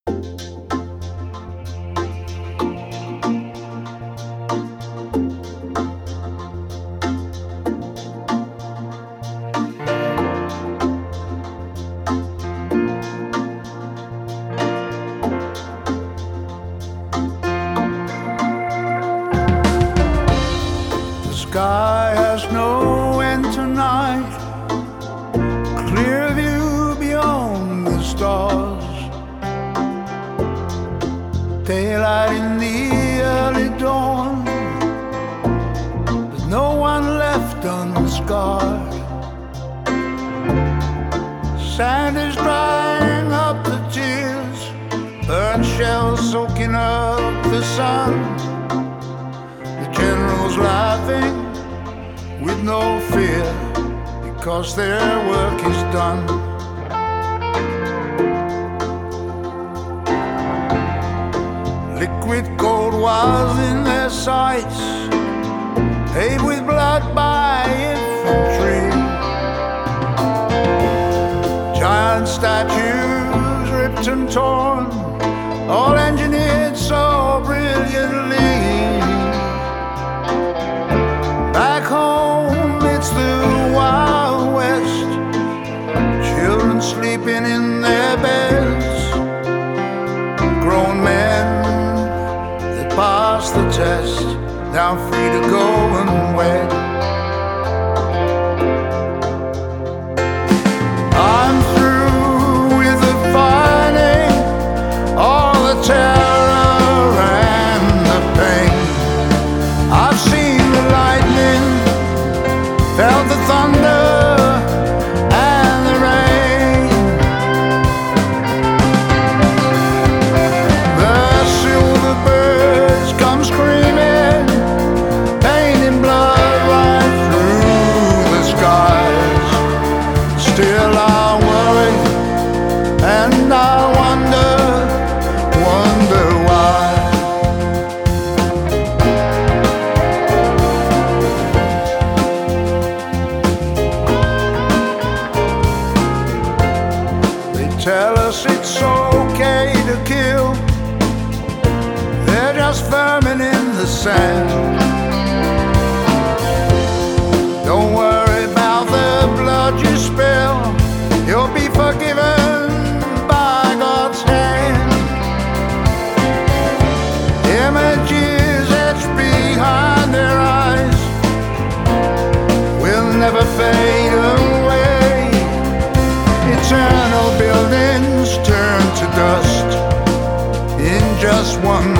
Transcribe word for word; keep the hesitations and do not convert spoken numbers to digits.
Sky has no end tonight, clear view beyond the stars, daylight in the early dawn, there's no one left unscarred. Sand is drying up the tears, burnt shells soaking up the sun. The general's laughing with no fear, because their work is done. Liquid gold was in their sights, paved with blood by infantry. Giant statues ripped and torn, all engineered so brilliantly. Back home it's the Wild West, children sleeping in their beds, grown men that pass the test, now free to go and wed. I'm through with the fighting, all the terror and the pain. I've seen the lightning, felt the thunder and the rain. The silver birds come screaming, painting blood right through the skies. Still I worry and I wonder, wonder why. Tell us it's okay to kill, they're just vermin in the sand. Don't worry about the blood you spill, you'll be forgiven by God's hand. Images etched behind their eyes will never fade away. Eternal buildings turn to dust in just one